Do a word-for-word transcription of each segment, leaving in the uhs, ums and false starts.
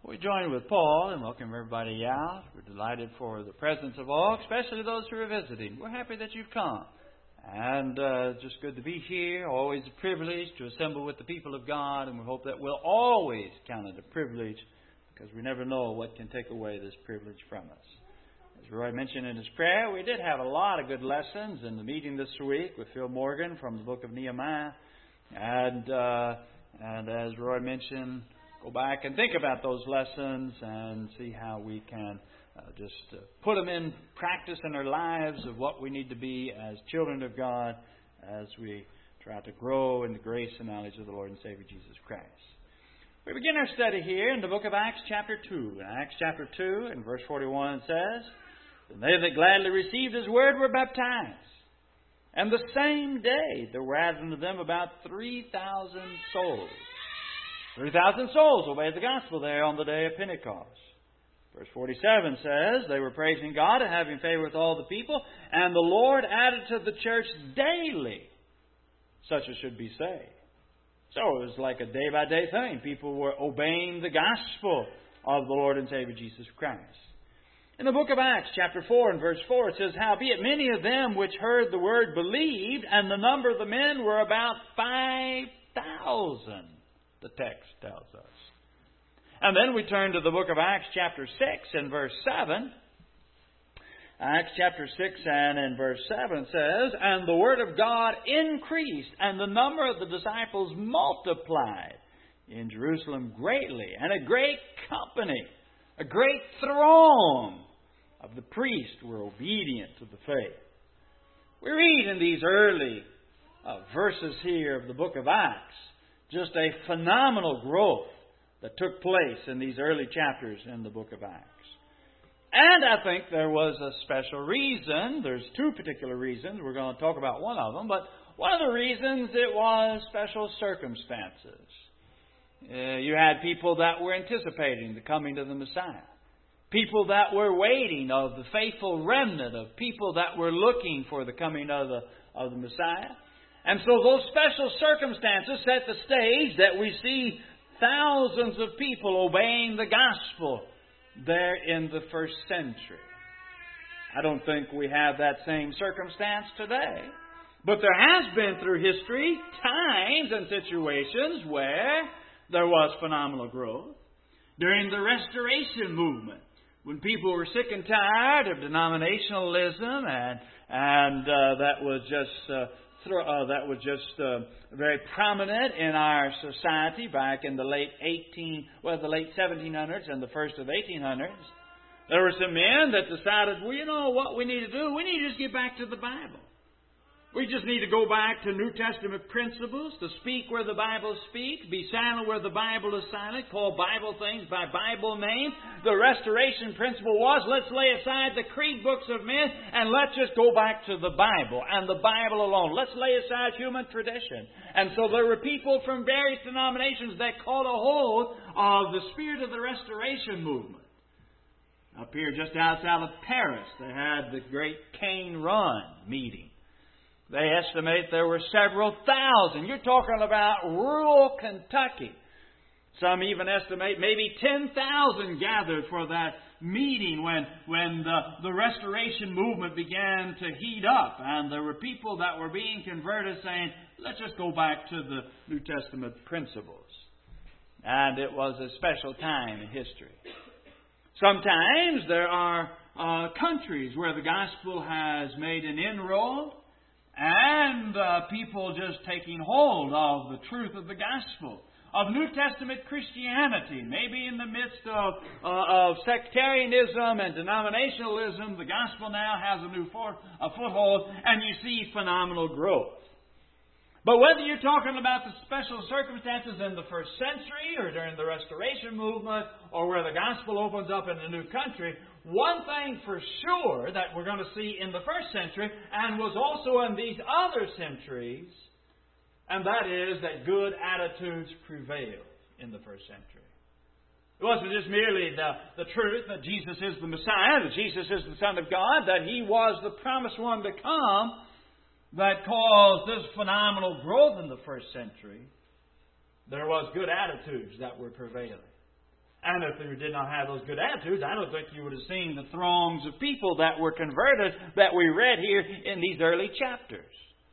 We join with Paul and welcome everybody out. We're delighted for the presence of all, especially those who are visiting. We're happy that you've come. And uh, just good to be here. Always a privilege to assemble with the people of God. And we hope that we'll always count it a privilege, because we never know what can take away this privilege from us. As Roy mentioned in his prayer, we did have a lot of good lessons in the meeting this week with Phil Morgan from the book of Nehemiah. And, uh, and as Roy mentioned, go back and think about those lessons and see how we can uh, just uh, put them in practice in our lives of what we need to be as children of God as we try to grow in the grace and knowledge of the Lord and Savior Jesus Christ. We begin our study here in the book of Acts chapter two. In Acts chapter two and verse forty-one it says, "And they that gladly received His word were baptized. And the same day there were added unto them about three thousand souls." Three thousand souls obeyed the gospel there on the day of Pentecost. Verse forty-seven says, "They were praising God and having favor with all the people, and the Lord added to the church daily such as should be saved." So it was like a day-by-day thing. People were obeying the gospel of the Lord and Savior Jesus Christ. In the book of Acts, chapter four and verse four, it says, "Howbeit many of them which heard the word believed, and the number of the men were about five thousand. The text tells us. And then we turn to the book of Acts chapter six and verse seven. Acts chapter six and in verse seven says, "And the word of God increased, and the number of the disciples multiplied in Jerusalem greatly, and a great company, a great throng of the priests were obedient to the faith." We read in these early uh, verses here of the book of Acts just a phenomenal growth that took place in these early chapters in the book of Acts. And I think there was a special reason. There's two particular reasons. We're going to talk about one of them. But one of the reasons, it was special circumstances. Uh, you had people that were anticipating the coming of the Messiah. People that were waiting, of the faithful remnant of people that were looking for the coming of the, of the Messiah. And so those special circumstances set the stage that we see thousands of people obeying the gospel there in the first century. I don't think we have that same circumstance today. But there has been through history times and situations where there was phenomenal growth. During the Restoration movement, when people were sick and tired of denominationalism and, and uh, that was just... Uh, Uh, that was just uh, very prominent in our society back in the late eighteen, well, the late seventeen hundreds and the first of eighteen hundreds. There were some men that decided, well, you know what we need to do? We need to just get back to the Bible. We just need to go back to New Testament principles, to speak where the Bible speaks, be silent where the Bible is silent, call Bible things by Bible name. The Restoration principle was, let's lay aside the creed books of men and let's just go back to the Bible and the Bible alone. Let's lay aside human tradition. And so there were people from various denominations that caught a hold of the spirit of the Restoration movement. Up here just outside of Paris, they had the great Cane Run meeting. They estimate there were several thousand. You're talking about rural Kentucky. Some even estimate maybe ten thousand gathered for that meeting when, when the, the Restoration movement began to heat up. And there were people that were being converted saying, let's just go back to the New Testament principles. And it was a special time in history. Sometimes there are uh, countries where the gospel has made an inroad, and uh, people just taking hold of the truth of the gospel, of New Testament Christianity. Maybe in the midst of, uh, of sectarianism and denominationalism, the gospel now has a new for, a foothold, and you see phenomenal growth. But whether you're talking about the special circumstances in the first century or during the Restoration movement or where the gospel opens up in a new country, one thing for sure that we're going to see in the first century and was also in these other centuries, and that is that good attitudes prevailed in the first century. It wasn't just merely the, the truth that Jesus is the Messiah, that Jesus is the Son of God, that He was the promised one to come, that caused this phenomenal growth in the first century. There was good attitudes that were prevailing. And if they did not have those good attitudes, I don't think you would have seen the throngs of people that were converted that we read here in these early chapters.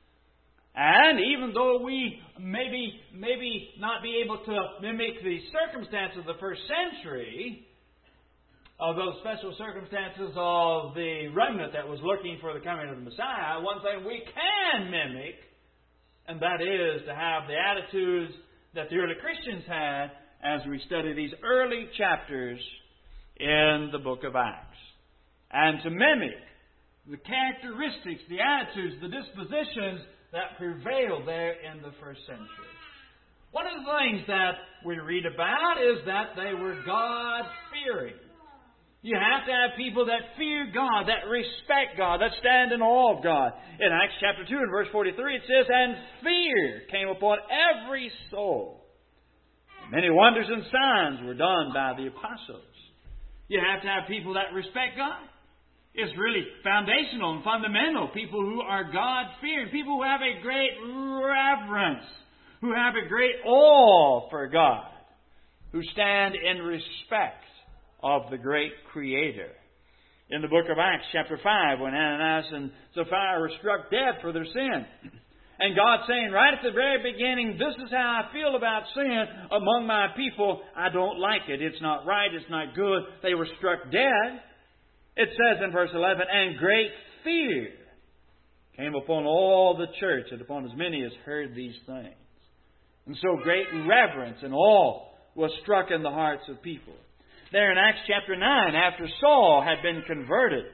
And even though we maybe, maybe not be able to mimic the circumstances of the first century, of those special circumstances of the remnant that was looking for the coming of the Messiah, one thing we can mimic, and that is to have the attitudes that the early Christians had as we study these early chapters in the book of Acts. And to mimic the characteristics, the attitudes, the dispositions that prevailed there in the first century. One of the things that we read about is that they were God-fearing. You have to have people that fear God, that respect God, that stand in awe of God. In Acts chapter two and verse forty-three it says, "And fear came upon every soul. Many wonders and signs were done by the apostles." You have to have people that respect God. It's really foundational and fundamental. People who are God-fearing. People who have a great reverence. Who have a great awe for God. Who stand in respect of the great Creator. In the book of Acts chapter five, when Ananias and Sapphira were struck dead for their sin, and God saying right at the very beginning, "This is how I feel about sin among my people. I don't like it. It's not right. It's not good." They were struck dead. It says in verse eleven, "And great fear came upon all the church, and upon as many as heard these things." And so great reverence and awe was struck in the hearts of people. There in Acts chapter nine, after Saul had been converted,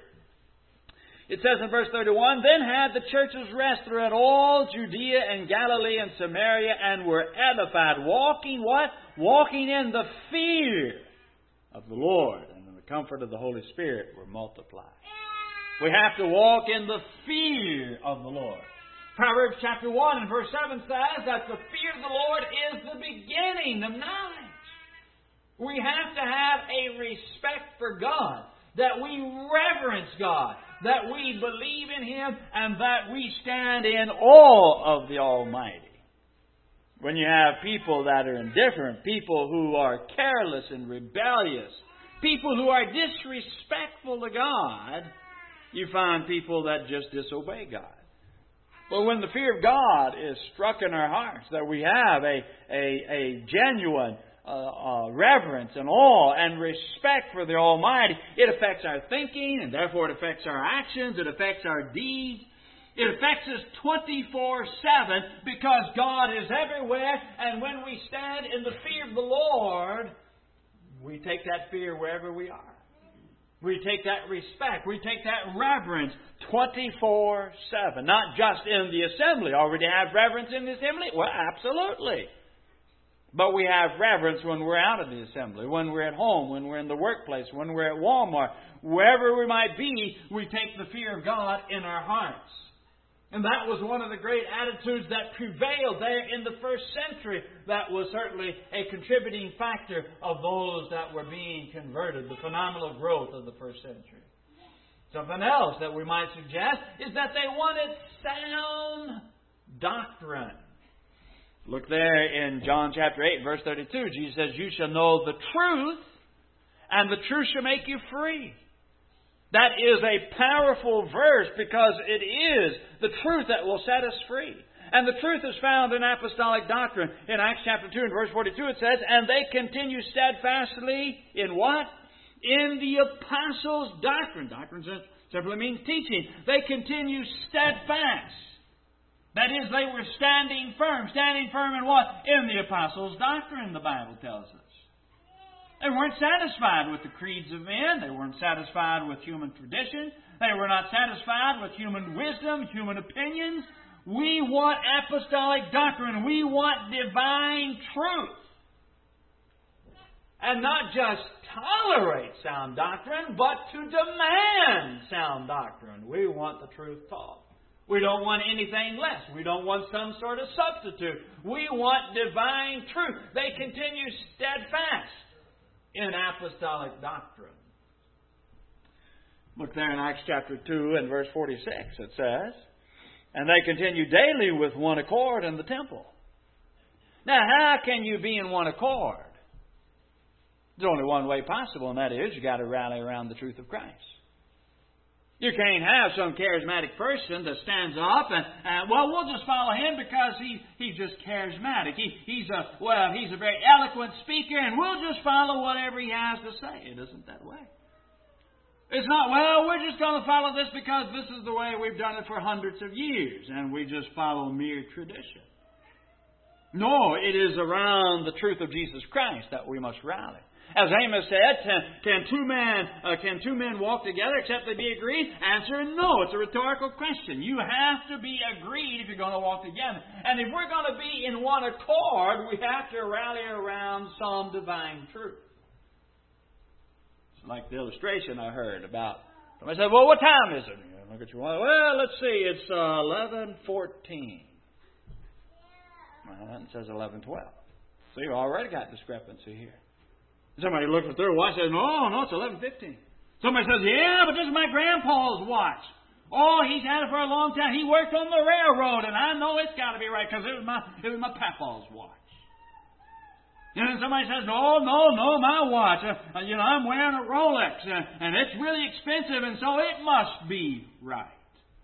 it says in verse thirty-one, "Then had the churches rest throughout all Judea and Galilee and Samaria, and were edified, walking what? Walking in the fear of the Lord, and in the comfort of the Holy Spirit were multiplied." We have to walk in the fear of the Lord. Proverbs chapter one and verse seven says that the fear of the Lord is the beginning of knowledge. We have to have a respect for God, that we reverence God, that we believe in Him, and that we stand in awe of the Almighty. When you have people that are indifferent, people who are careless and rebellious, people who are disrespectful to God, you find people that just disobey God. But when the fear of God is struck in our hearts, that we have a, a, a genuine uh, uh, reverence and awe and respect for the Almighty, it affects our thinking, and therefore it affects our actions, it affects our deeds. It affects us twenty-four seven because God is everywhere, and when we stand in the fear of the Lord, we take that fear wherever we are. We take that respect, we take that reverence twenty-four seven. Not just in the assembly. Already have reverence in the assembly? Well, absolutely. But we have reverence when we're out of the assembly, when we're at home, when we're in the workplace, when we're at Walmart. Wherever we might be, we take the fear of God in our hearts. And that was one of the great attitudes that prevailed there in the first century. That was certainly a contributing factor of those that were being converted, the phenomenal growth of the first century. Something else that we might suggest is that they wanted sound doctrine. Look there in John chapter eight, verse thirty-two. Jesus says, "You shall know the truth, and the truth shall make you free." That is a powerful verse because it is the truth that will set us free. And the truth is found in apostolic doctrine. In Acts chapter two and verse forty-two it says, "And they continue steadfastly in what? In the apostles' doctrine." Doctrine simply means teaching. They continue steadfast. That is, they were standing firm. Standing firm in what? In the apostles' doctrine, the Bible tells us. They weren't satisfied with the creeds of men. They weren't satisfied with human tradition. They were not satisfied with human wisdom, human opinions. We want apostolic doctrine. We want divine truth. And not just tolerate sound doctrine, but to demand sound doctrine. We want the truth taught. We don't want anything less. We don't want some sort of substitute. We want divine truth. They continue steadfast in apostolic doctrine. Look there in Acts chapter two and verse forty-six. It says, "And they continue daily with one accord in the temple." Now, how can you be in one accord? There's only one way possible, and that is you've got to rally around the truth of Christ. You can't have some charismatic person that stands up and, and well, we'll just follow him because he, he's just charismatic. He, he's a well, he's a very eloquent speaker, and we'll just follow whatever he has to say. It isn't that way. It's not, well, we're just going to follow this because this is the way we've done it for hundreds of years, and we just follow mere tradition. No, it is around the truth of Jesus Christ that we must rally. As Amos said, can, can two men uh, can two men walk together except they be agreed? Answer, no. It's a rhetorical question. You have to be agreed if you're going to walk together. And if we're going to be in one accord, we have to rally around some divine truth. It's like the illustration I heard about. Somebody said, well, what time is it? You look at your watch. Well, let's see. It's uh, eleven fourteen. Well, it says eleven twelve. So you've already got discrepancy here. Somebody looks at their watch and says, no, no, it's eleven fifteen. Somebody says, yeah, but this is my grandpa's watch. Oh, he's had it for a long time. He worked on the railroad, and I know it's got to be right because it was my it was my papa's watch. You know, somebody says, no, no, no, my watch. Uh, you know, I'm wearing a Rolex, uh, and it's really expensive, and so it must be right.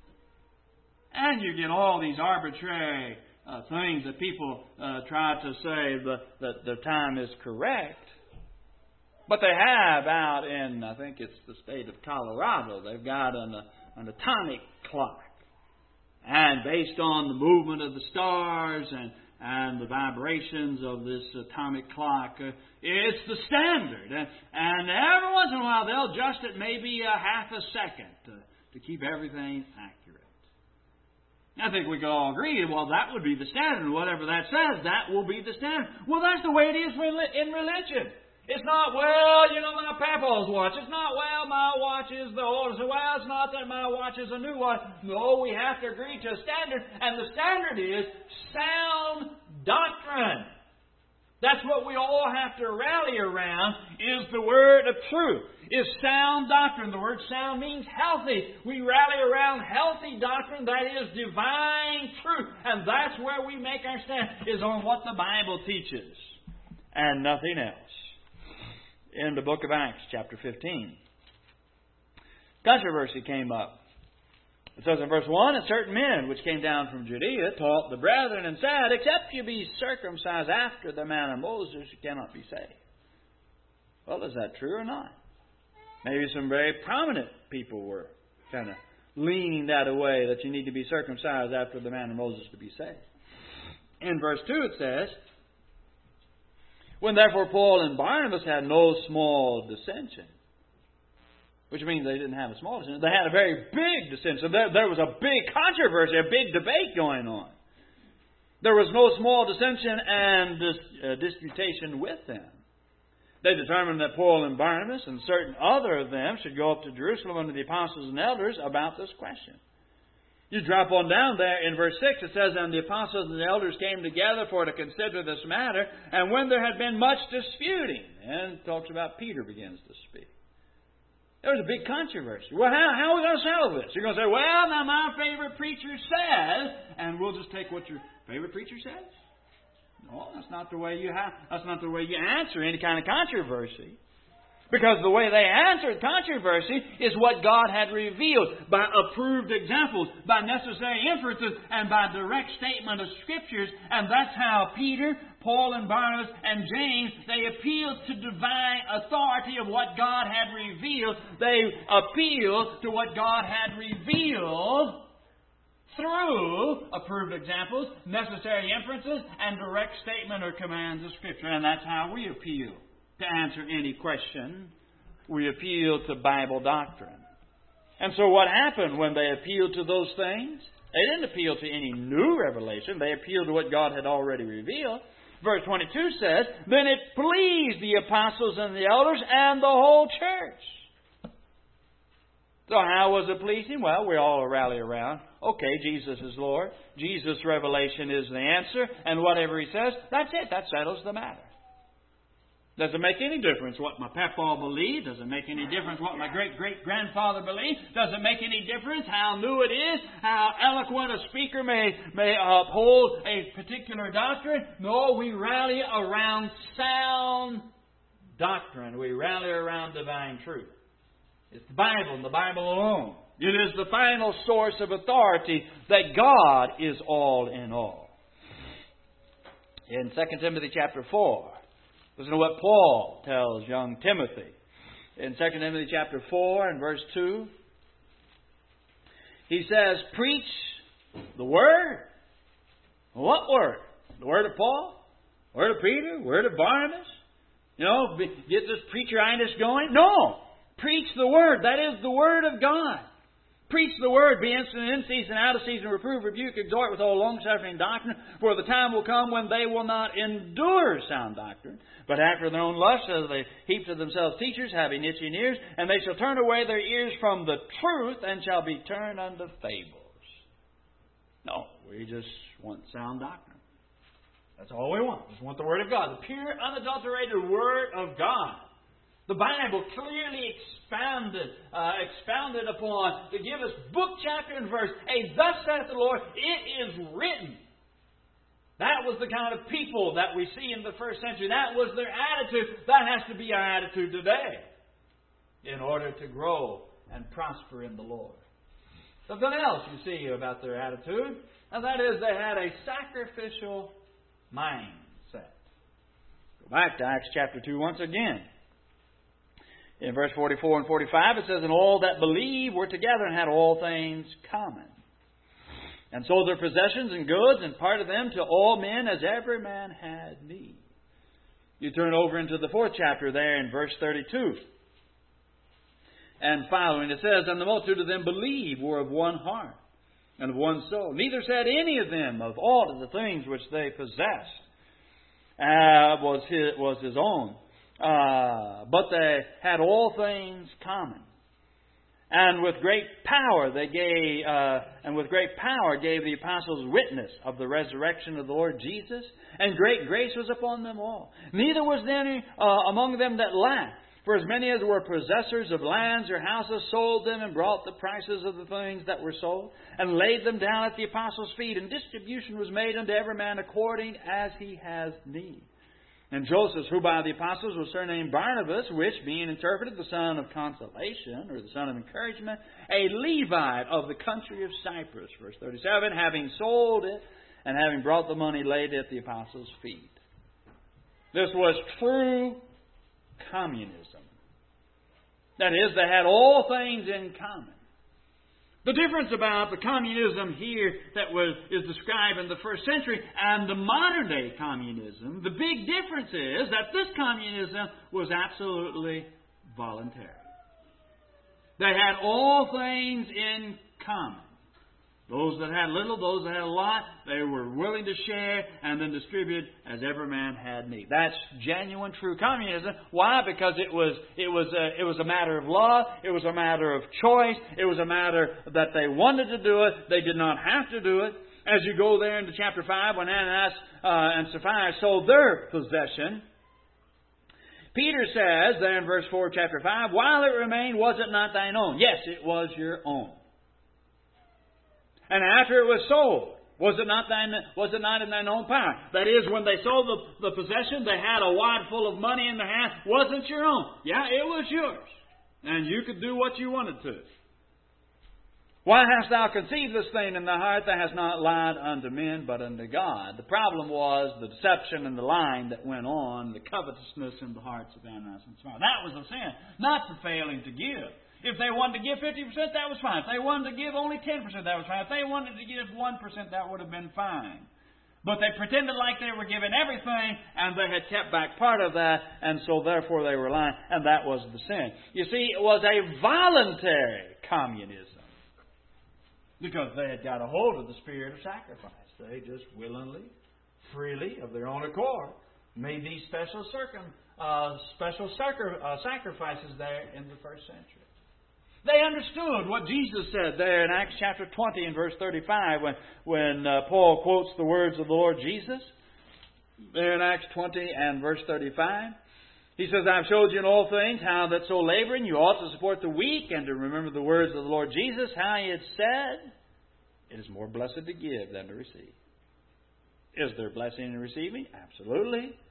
And you get all these arbitrary uh, things that people uh, try to say that, that the time is correct. But they have out in, I think it's the state of Colorado, they've got an, an atomic clock. And based on the movement of the stars and, and the vibrations of this atomic clock, uh, it's the standard. And, and every once in a while they'll adjust it maybe a half a second to, to keep everything accurate. I think we can all agree, well, that would be the standard. Whatever that says, that will be the standard. Well, that's the way it is in religion. It's not, well, you know, my papa's watch. It's not, well, my watch is the oldest. Well, it's not that my watch is a new one. No, we have to agree to a standard. And the standard is sound doctrine. That's what we all have to rally around, is the word of truth, is sound doctrine. The word sound means healthy. We rally around healthy doctrine, that is divine truth. And that's where we make our stand, is on what the Bible teaches and nothing else. In the book of Acts, chapter fifteen. Controversy came up. It says in verse one, and certain men which came down from Judea taught the brethren and said, except you be circumcised after the manner of Moses, you cannot be saved. Well, is that true or not? Maybe some very prominent people were kind of leaning that way, that you need to be circumcised after the manner of Moses to be saved. In verse two it says, when therefore Paul and Barnabas had no small dissension, which means they didn't have a small dissension, they had a very big dissension. There, there was a big controversy, a big debate going on. There was no small dissension and dis, uh, disputation with them. They determined that Paul and Barnabas and certain other of them should go up to Jerusalem unto the apostles and elders about this question. You drop on down there in verse six, it says, and the apostles and the elders came together for to consider this matter, and when there had been much disputing, and it talks about Peter begins to speak. There was a big controversy. Well, how, how are we going to settle this? You're going to say, well, now my favorite preacher says, and we'll just take what your favorite preacher says? No, that's not the way you have, that's not the way you answer any kind of controversy. Because the way they answered controversy is what God had revealed by approved examples, by necessary inferences, and by direct statement of Scriptures. And that's how Peter, Paul and Barnabas and James, they appealed to divine authority of what God had revealed. They appealed to what God had revealed through approved examples, necessary inferences, and direct statement or commands of Scripture. And that's how we appeal. To answer any question, we appeal to Bible doctrine. And so what happened when they appealed to those things? They didn't appeal to any new revelation. They appealed to what God had already revealed. Verse twenty-two says, then it pleased the apostles and the elders and the whole church. So how was it pleasing? Well, we all rally around. Okay, Jesus is Lord. Jesus' revelation is the answer. And whatever He says, that's it. That settles the matter. Does it make any difference what my papa believed? Does it make any difference what my great-great-grandfather believed? Does it make any difference how new it is? How eloquent a speaker may, may uphold a particular doctrine? No, we rally around sound doctrine. We rally around divine truth. It's the Bible and the Bible alone. It is the final source of authority that God is all in all. In Second Timothy chapter four, listen to what Paul tells young Timothy. In Second Timothy chapter four and verse two, he says, preach the Word. What Word? The Word of Paul? Word of Peter? Word of Barnabas? You know, get this preacheritis going? No! Preach the Word. That is the Word of God. Preach the Word. Be instant in season, out of season, reprove, rebuke, exhort with all long-suffering doctrine. For the time will come when they will not endure sound doctrine, but after their own lust shall they heap to themselves teachers, having itching ears, and they shall turn away their ears from the truth, and shall be turned unto fables. No, we just want sound doctrine. That's all we want. We just want the Word of God. The pure, unadulterated Word of God. The Bible clearly expounded, uh, expounded upon to give us book, chapter, and verse. A thus saith the Lord, it is written. That was the kind of people that we see in the first century. That was their attitude. That has to be our attitude today in order to grow and prosper in the Lord. Something else you see about their attitude, and that is they had a sacrificial mindset. Go back to Acts chapter two once again. In verse forty-four and forty-five, it says, and all that believed were together and had all things common, and sold their possessions and goods, and parted them to all men as every man had need. You turn over into the fourth chapter there in verse thirty-two. And following, it says, and the multitude of them believed were of one heart and of one soul. Neither said any of them of all of the things which they possessed uh, was his, was his own. Uh, but they had all things common, and with great power they gave, uh, and with great power gave the apostles witness of the resurrection of the Lord Jesus, and great grace was upon them all. Neither was there any uh, among them that lacked, for as many as were possessors of lands or houses sold them and brought the prices of the things that were sold, and laid them down at the apostles' feet, and distribution was made unto every man according as he has need. And Joseph, who by the apostles was surnamed Barnabas, which, being interpreted the son of consolation, or the son of encouragement, a Levite of the country of Cyprus, verse thirty-seven, having sold it, and having brought the money, laid it at the apostles' feet. This was true communism. That is, they had all things in common. The difference about the communism here that was is described in the first century and the modern day communism, the big difference is that this communism was absolutely voluntary. They had all things in common. Those that had little, those that had a lot, they were willing to share and then distribute as every man had need. That's genuine, true communism. Why? Because it was it was a, it was a matter of love. It was a matter of choice. It was a matter that they wanted to do it. They did not have to do it. As you go there into chapter five, when Ananias uh, and Sapphira sold their possession, Peter says there in verse four of chapter five, while it remained, was it not thine own? Yes, it was your own. And after it was sold, was it not thine, was it not in thine own power? That is, when they sold the, the possession, they had a wad full of money in their hand. Wasn't your own. Yeah, it was yours. And you could do what you wanted to. Why hast thou conceived this thing in thy heart? Thou hast not lied unto men, but unto God. The problem was the deception and the lying that went on, the covetousness in the hearts of Ananias and Sapphira. That was the sin, not the failing to give. If they wanted to give fifty percent, that was fine. If they wanted to give only ten percent, that was fine. If they wanted to give one percent, that would have been fine. But they pretended like they were giving everything, and they had kept back part of that, and so therefore they were lying, and that was the sin. You see, it was a voluntary communism, because they had got a hold of the spirit of sacrifice. They just willingly, freely, of their own accord, made these special circum, uh, special sacri- uh, sacrifices there in the first century. They understood what Jesus said there in Acts chapter twenty and verse thirty-five when, when uh, Paul quotes the words of the Lord Jesus. There in Acts twenty and verse thirty-five. He says, I have showed you in all things how that so laboring you ought to support the weak and to remember the words of the Lord Jesus, how he had said, it is more blessed to give than to receive. Is there blessing in receiving? Absolutely.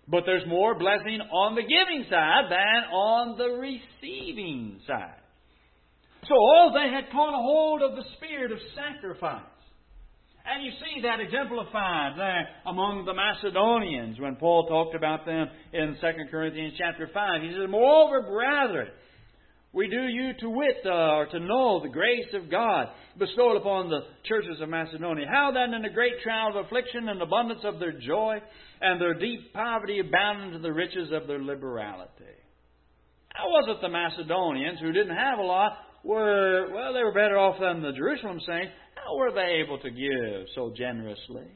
But there's more blessing on the giving side than on the receiving side. So all they had caught a hold of the spirit of sacrifice. And you see that exemplified there among the Macedonians when Paul talked about them in Second Corinthians chapter five. He said, "Moreover, brethren, we do you to wit, uh, or to know the grace of God bestowed upon the churches of Macedonia. How then in the great trial of affliction and abundance of their joy and their deep poverty abounding to the riches of their liberality." How was it the Macedonians, who didn't have a lot, were, well, they were better off than the Jerusalem saints? How were they able to give so generously?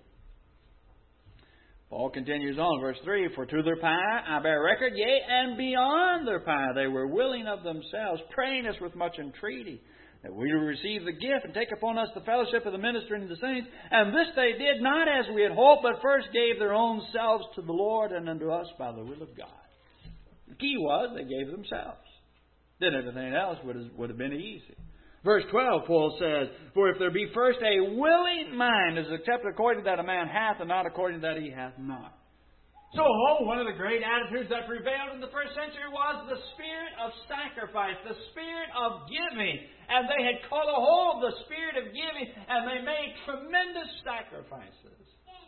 Paul continues on, verse three, "For to their pie I bear record, yea, and beyond their pie they were willing of themselves, praying us with much entreaty, that we would receive the gift and take upon us the fellowship of the ministering of the saints. And this they did not as we had hoped, but first gave their own selves to the Lord and unto us by the will of God." The key was they gave themselves. Then everything else would have, would have been easy. Verse twelve, Paul says, "For if there be first a willing mind, is accepted according that a man hath, and not according that he hath not." So, oh, one of the great attitudes that prevailed in the first century was the spirit of sacrifice, the spirit of giving. And they had caught a hold of the spirit of giving, and they made tremendous sacrifices.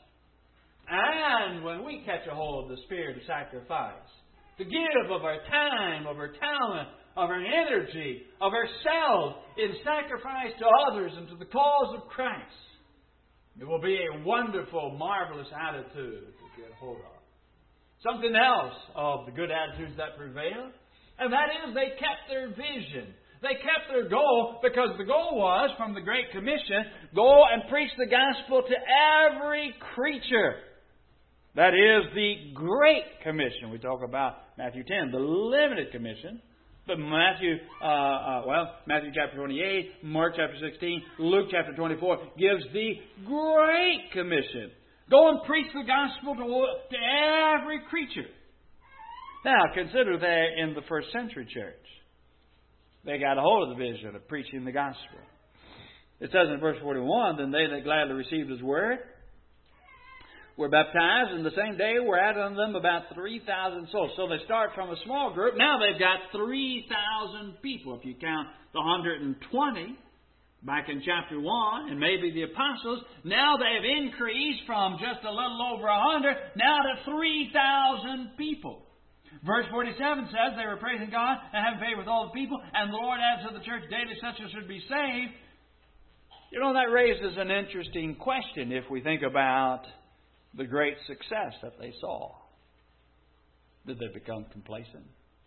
And when we catch a hold of the spirit of sacrifice, to give of our time, of our talent, of our energy, of ourselves in sacrifice to others and to the cause of Christ, it will be a wonderful, marvelous attitude to get hold of. Something else of the good attitudes that prevailed, and that is they kept their vision. They kept their goal, because the goal was, from the Great Commission, go and preach the gospel to every creature. That is the Great Commission. We talk about Matthew ten, the limited commission. But Matthew, uh, uh, well, Matthew chapter twenty-eight, Mark chapter sixteen, Luke chapter twenty-four gives the Great Commission. Go and preach the gospel to, to every creature. Now, consider there in the first century church. They got a hold of the vision of preaching the gospel. It says in verse forty-one, "Then they that gladly received His word were baptized, and the same day were added unto them about three thousand souls." So they start from a small group. Now they've got three thousand people. If you count the one hundred twenty back in chapter one, and maybe the apostles, now they've increased from just a little over one hundred, now to three thousand people. Verse forty-seven says, "They were praising God and having favor with all the people, and the Lord adds to the church daily such as should be saved." You know, that raises an interesting question if we think about the great success that they saw. Did they become complacent?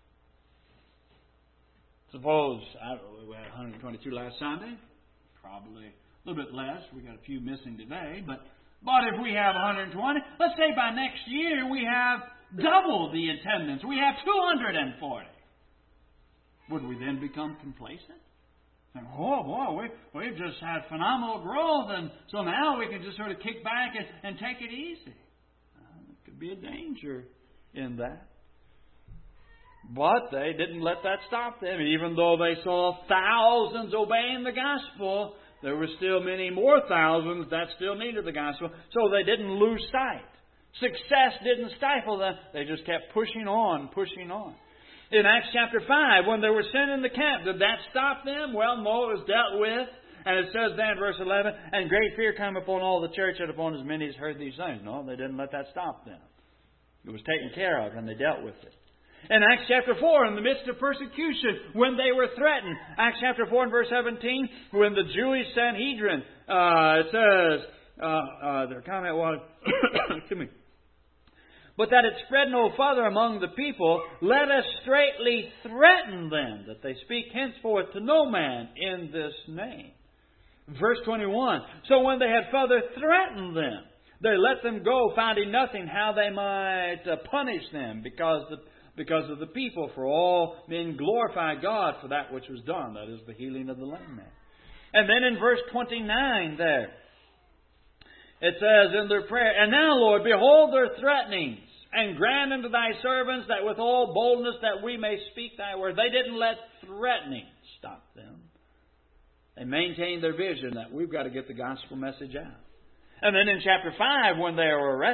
Suppose, I don't know, we had one hundred twenty-two last Sunday. Probably a little bit less. We got a few missing today. But, but if we have one hundred twenty, let's say by next year we have double the attendance. We have two hundred forty. Would we then become complacent? And, oh, boy, we, we've just had phenomenal growth, and so now we can just sort of kick back and, and take it easy. Uh, there could be a danger in that. But they didn't let that stop them. Even though they saw thousands obeying the gospel, there were still many more thousands that still needed the gospel. So they didn't lose sight. Success didn't stifle them. They just kept pushing on, pushing on. In Acts chapter five, when they were sent in the camp, did that stop them? Well, no, it was dealt with. And it says then in verse eleven, "And great fear came upon all the church and upon as many as heard these things." No, they didn't let that stop them. It was taken care of and they dealt with it. In Acts chapter four, in the midst of persecution, when they were threatened, Acts chapter four and verse seventeen, when the Jewish Sanhedrin, uh, it says, uh, uh, their comment was, excuse me, "But that it spread no further among the people, let us straitly threaten them, that they speak henceforth to no man in this name." Verse twenty-one, "So when they had further threatened them, they let them go, finding nothing how they might uh, punish them, because the because of the people. For all men glorify God for that which was done," that is the healing of the lame man. And then in verse twenty-nine there, it says in their prayer, "And now, Lord, behold their threatenings, and grant unto thy servants that with all boldness that we may speak thy word." They didn't let threatening stop them. They maintained their vision that we've got to get the gospel message out. And then in chapter five, when they were arrested,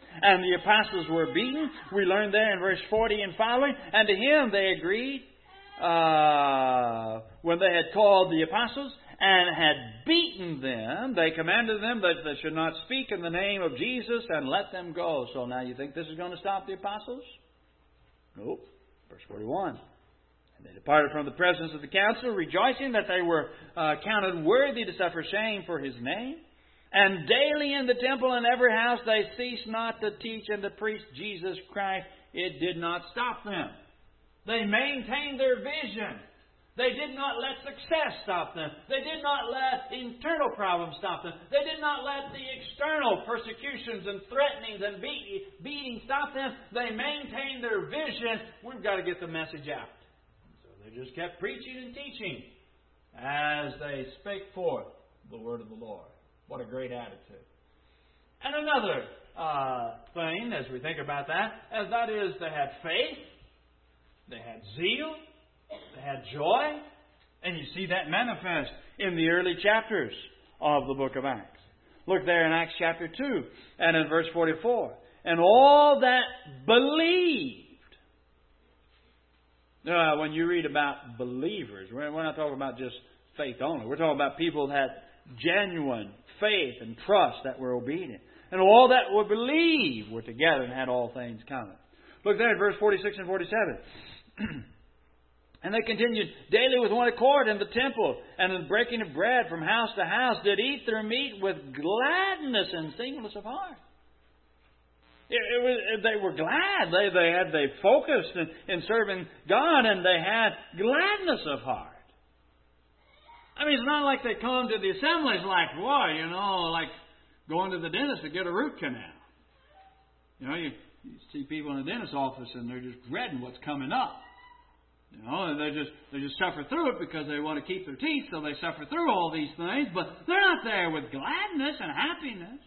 And the apostles were beaten. We learned there in verse forty and following. And to him they agreed uh, when they had called the apostles and had beaten them. They commanded them that they should not speak in the name of Jesus and let them go. So now you think this is going to stop the apostles? Nope. Verse forty-one. And they departed from the presence of the council, rejoicing that they were uh, counted worthy to suffer shame for His name. And daily in the temple and every house they ceased not to teach and to preach Jesus Christ. It did not stop them. They maintained their vision. They did not let success stop them. They did not let internal problems stop them. They did not let the external persecutions and threatenings and beatings stop them. They maintained their vision. We've got to get the message out. So they just kept preaching and teaching as they spake forth the word of the Lord. What a great attitude. And another uh, thing, as we think about that, as that is they had faith, they had zeal, they had joy, and you see that manifest in the early chapters of the book of Acts. Look there in Acts chapter two and in verse forty-four. And all that believed. Uh, when you read about believers, we're not talking about just faith only. We're talking about people that had genuine faith and trust that were obedient. And all that would believe were together and had all things common. Look there at verse forty-six and forty-seven. And they continued daily with one accord in the temple, and in breaking of bread from house to house, did eat their meat with gladness and singleness of heart. It, it was, they were glad. They, they had they focused in, in serving God, and they had gladness of heart. I mean, it's not like they come to the assemblies like, boy, you know, like going to the dentist to get a root canal. You know, you, you see people in the dentist's office and they're just dreading what's coming up. You know, and they just they just suffer through it because they want to keep their teeth, so they suffer through all these things, but they're not there with gladness and happiness.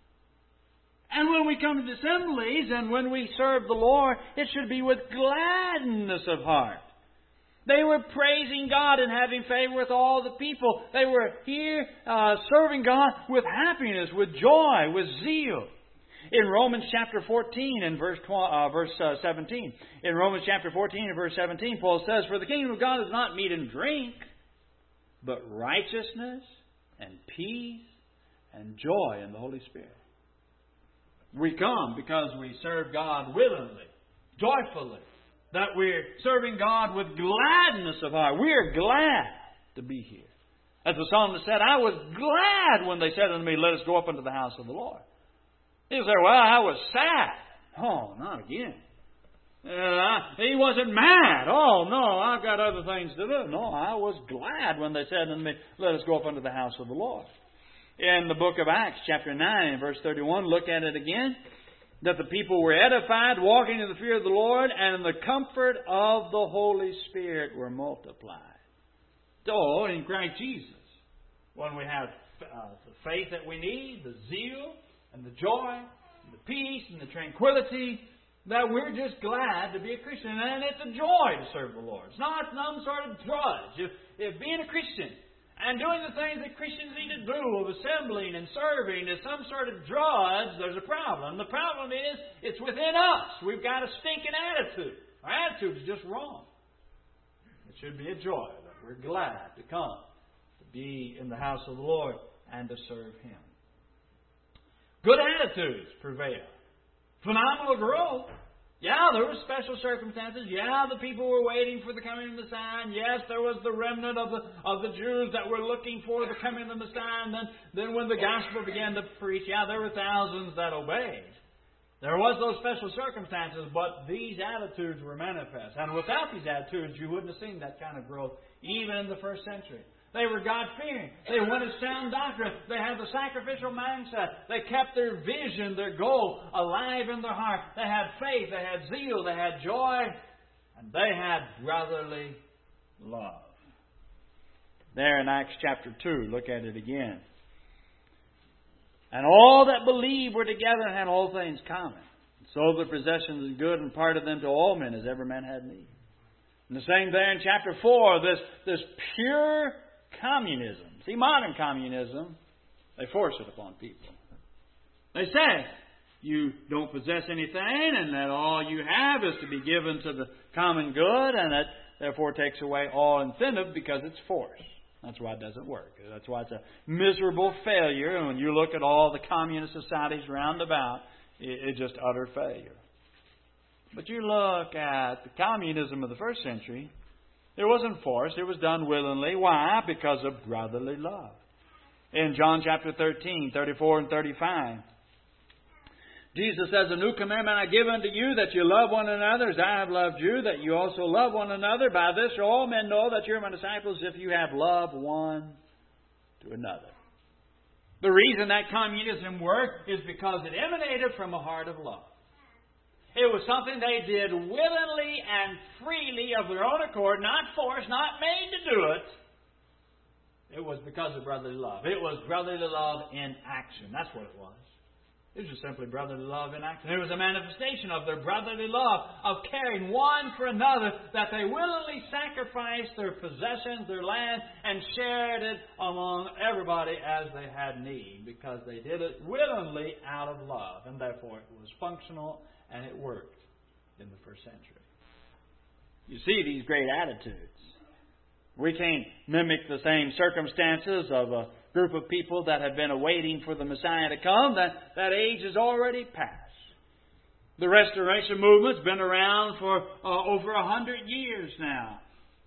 And when we come to the assemblies and when we serve the Lord, it should be with gladness of heart. They were praising God and having favor with all the people. They were here uh, serving God with happiness, with joy, with zeal. In Romans chapter fourteen and verse uh, verse uh, seventeen, in Romans chapter fourteen and verse seventeen, Paul says, "For the kingdom of God is not meat and drink, but righteousness and peace and joy in the Holy Spirit." We come because we serve God willingly, joyfully. That we're serving God with gladness of heart. We are glad to be here. As the psalmist said, I was glad when they said unto me, let us go up into the house of the Lord. He was there, well, I was sad. Oh, not again. Uh, he wasn't mad. Oh, no, I've got other things to do. No, I was glad when they said unto me, let us go up into the house of the Lord. In the book of Acts, chapter nine, verse thirty-one, look at it again. That the people were edified, walking in the fear of the Lord, and in the comfort of the Holy Spirit were multiplied. So, in Christ Jesus, when we have uh, the faith that we need, the zeal, and the joy, and the peace, and the tranquility, that we're just glad to be a Christian. And it's a joy to serve the Lord. It's not some sort of drudge. If, if being a Christian and doing the things that Christians need to do of assembling and serving is some sort of drudge, there's a problem. The problem is, it's within us. We've got a stinking attitude. Our attitude is just wrong. It should be a joy that we're glad to come, to be in the house of the Lord and to serve Him. Good attitudes prevail. Phenomenal growth. Yeah, there were special circumstances. Yeah, the people were waiting for the coming of the Messiah. And yes, there was the remnant of the of the Jews that were looking for the coming of the Messiah. And then, then when the gospel began to preach, yeah, there were thousands that obeyed. There was those special circumstances, but these attitudes were manifest. And without these attitudes, you wouldn't have seen that kind of growth, even in the first century. They were God-fearing. They wanted sound doctrine. They had the sacrificial mindset. They kept their vision, their goal, alive in their heart. They had faith. They had zeal. They had joy. And they had brotherly love. There in Acts chapter two, look at it again. And all that believed were together and had all things common. Sold their possessions and good and parted them to all men as every man had need. And the same there in chapter four, this, this pure communism. See, modern communism, they force it upon people. They say, you don't possess anything and that all you have is to be given to the common good, and that therefore takes away all incentive because it's forced. That's why it doesn't work. That's why it's a miserable failure. And when you look at all the communist societies round about, it's just utter failure. But you look at the communism of the first century, it wasn't forced. It was done willingly. Why? Because of brotherly love. In John chapter thirteen, thirty-four and thirty-five, Jesus says, "A new commandment I give unto you, that you love one another as I have loved you, that you also love one another. By this shall all men know that you are my disciples, if you have love one to another." The reason that communism worked is because it emanated from a heart of love. It was something they did willingly and freely of their own accord, not forced, not made to do it. It was because of brotherly love. It was brotherly love in action. That's what it was. It was just simply brotherly love in action. It was a manifestation of their brotherly love, of caring one for another, that they willingly sacrificed their possessions, their land, and shared it among everybody as they had need, because they did it willingly out of love, and therefore it was functional and it worked in the first century. You see these great attitudes. We can't mimic the same circumstances of a group of people that have been awaiting for the Messiah to come. That, that age is already past. The Restoration Movement's been around for uh, over a hundred years now.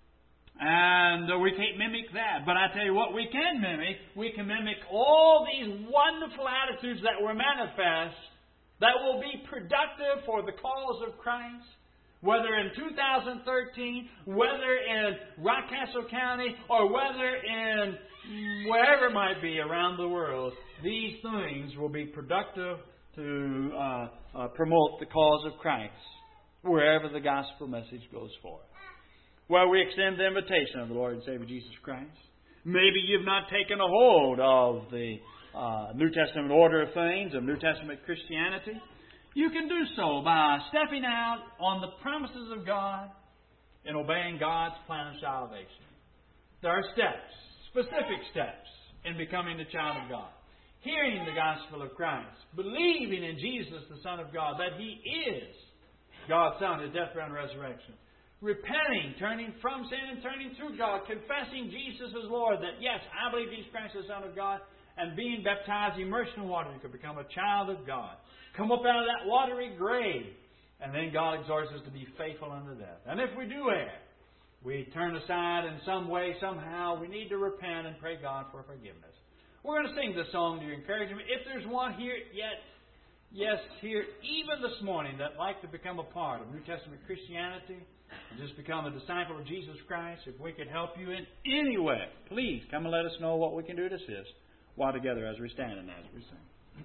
And uh, we can't mimic that. But I tell you what we can mimic. We can mimic all these wonderful attitudes that were manifest that will be productive for the cause of Christ. Whether in two thousand thirteen, whether in Rockcastle County, or whether in wherever it might be around the world, these things will be productive to uh, uh, promote the cause of Christ wherever the gospel message goes forth. Well, we extend the invitation of the Lord and Savior Jesus Christ. Maybe you've not taken a hold of the uh, New Testament order of things, of New Testament Christianity. You can do so by stepping out on the promises of God and obeying God's plan of salvation. There are steps, specific steps, in becoming a child of God. Hearing the gospel of Christ, believing in Jesus, the Son of God, that He is God's Son, His death, burial, and resurrection. Repenting, turning from sin and turning to God, confessing Jesus as Lord, that yes, I believe Jesus Christ is the Son of God, and being baptized, immersed in water, you can become a child of God. Come up out of that watery grave. And then God exhorts us to be faithful unto death. And if we do err, we turn aside in some way, somehow, we need to repent and pray God for forgiveness. We're going to sing this song to your encouragement. If there's one here yet, yes, here, even this morning, that'd like to become a part of New Testament Christianity, and just become a disciple of Jesus Christ, if we could help you in any way, please come and let us know what we can do to assist while together as we stand and as we sing.